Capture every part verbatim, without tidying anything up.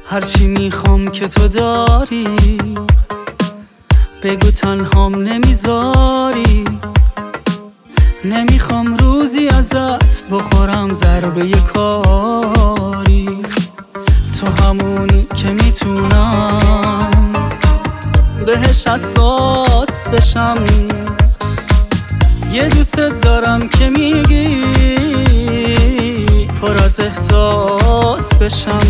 هرچی میخوام که تو داری، بگو تنهام نمیذاری. نمیخوام روزی ازت بخورم ضربه کاری. تو همونی که میتونم بهش حساس بشم. یه دوست دارم که میگی پر از احساس بشم.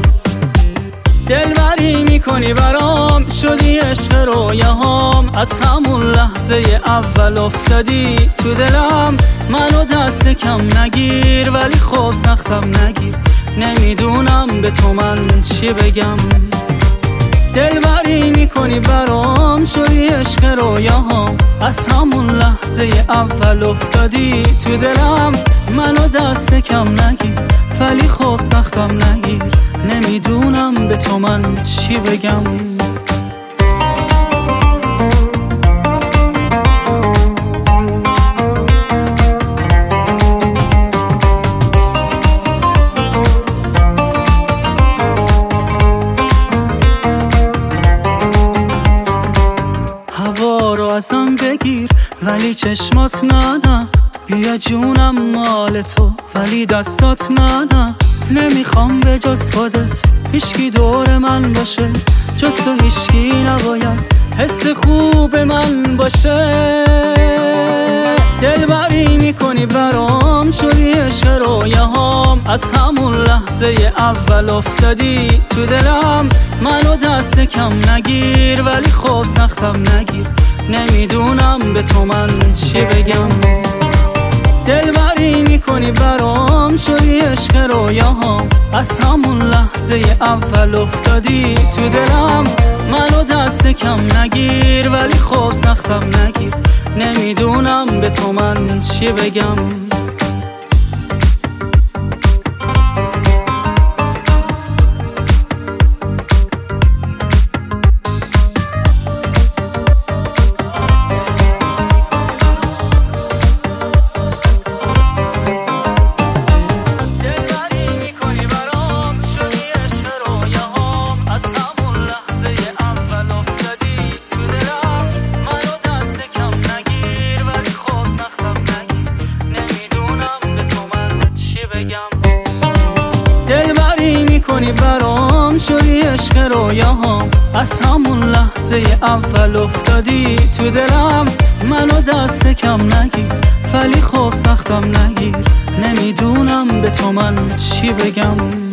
دلبری میکنی برام، شدی عشق رویاهام. از همون لحظه اول افتادی تو دلم. منو دست کم نگیر، ولی خوب سختم نگیر. نمیدونم به تو من چی بگم. دلبری میکنی برام، شدی عشق رویاهام. از همون لحظه اول افتادی تو دلم. منو دست کم نگیر، ولی خوب سختم نگیر. نمیدونم به تو من چی بگم. هوا رو ازم بگیر، ولی چشمات نه نه. بیا جونم مال تو، ولی دستات نه نه. نمیخوام به جز خودت هیچکی دور من باشه. جز تو هیچکی نباید حس خوب من باشه. دلبری میکنی برام، شدی عشق رویاهام. از همون لحظه اول افتادی تو دلم. منو دست کم نگیر، ولی خوب سختم نگیر. نمیدونم به تو من چی بگم. دلبری میکنی برام، شدی عشق رویاهام. از همون لحظه اول افتادی تو دلم. منو دست کم نگیر، ولی خوب سختم نگیر. نمیدونم به تو من چی بگم. دلبری میکنی برام، شدی عشق رویاهام. از همون لحظه اول افتادی تو دلم. منو دست کم نگیر، ولی خوب سختم نگیر. نمیدونم به تو من چی بگم.